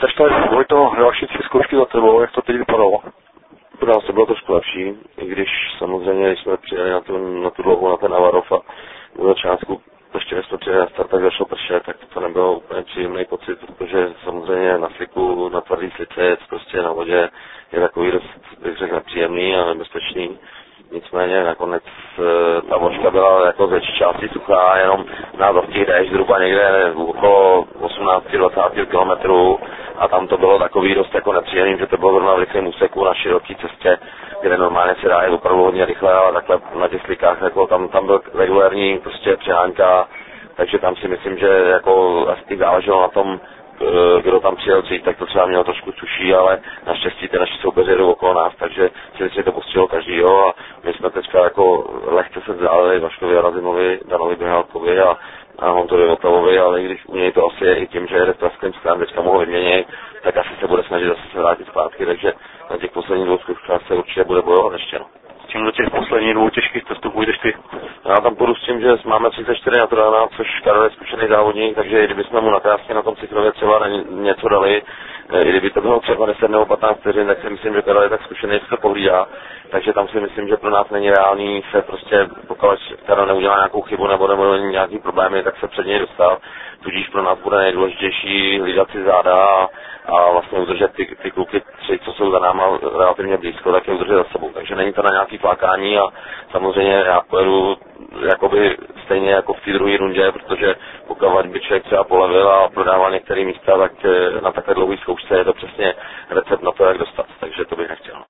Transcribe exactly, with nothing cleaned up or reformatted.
takže tady Vojto, další tři zkoušky za tebou, jak to teď vypadalo? Pro nás to bylo trošku lepší, i když samozřejmě, když jsme přijeli na tu, na tu dlouhou, na ten Avarov a do začátku, ještě než jsme přijeli na start, tak začalo pršet, tak to nebylo úplně příjemný pocit, protože samozřejmě na sliku, na tvrdý slice jet prostě na vodě je takový dost, bych řekl, nepříjemný a nebezpečný. Nicméně nakonec ta vožka byla jako ze části suchá, jenom na vlhký déšť zhruba někde okolo osmnáct dvacet kilometrů a tam to bylo takový dost jako nepříjemný, že to bylo zrovna v rychlém úseku na široké cestě, kde normálně se dá je opravdu hodně rychle, ale takhle na těch slikách jako tam, tam byl regulární prostě přehánka, takže tam si myslím, že jako asi záleželo na tom, kdo tam přijel dřív, tak to třeba mělo trošku tuší, ale naštěstí ty naši soupeři jdou okolo nás, takže si myslím, že to postřelo každýho a my jsme teďka jako lehce se vzdálili Vaškovi Arazimovi, Danovi Běhálkovi a, a Hontovi Votavovi, ale i když u něj to asi je i tím, že jede s praským sklem, teďka mohl vyměnit, tak asi se bude snažit zase se vrátit zpátky, takže na těch posledních dvou zkouškách se určitě bude bojovat ještě. No. S tím do těch posledních dvou těžkých testů půjdeš ty? Já tam půjdu s tím, že máme třicet čtyři na Trojana, což Karel je zkušený závodník, takže i kdybychom mu nakrásně na tom cyklově třeba něco dali, i kdyby to bylo třeba deset nebo patnáct vteřin, tak si myslím, že Karel je tak zkušený, že se pohlídá. Takže tam si myslím, že pro nás není reálný se prostě, pokud Karel neudělá nějakou chybu nebo nebo nějaký problémy, tak se před něj dostat. Tudíž pro nás bude nejdůležitější hlídat si záda a, a vlastně udržet ty, ty kluky tři, co jsou za náma relativně blízko, tak je udržet za sebou. Takže není to na nějaký flákání a samozřejmě já pojedu jakoby stejně jako v té druhé rundě, protože pokud by člověk třeba polevil a prodával některé místa, tak na takhle dlouhý zkoušce je to přesně recept na to, jak dostat. Takže to bych nechtěl.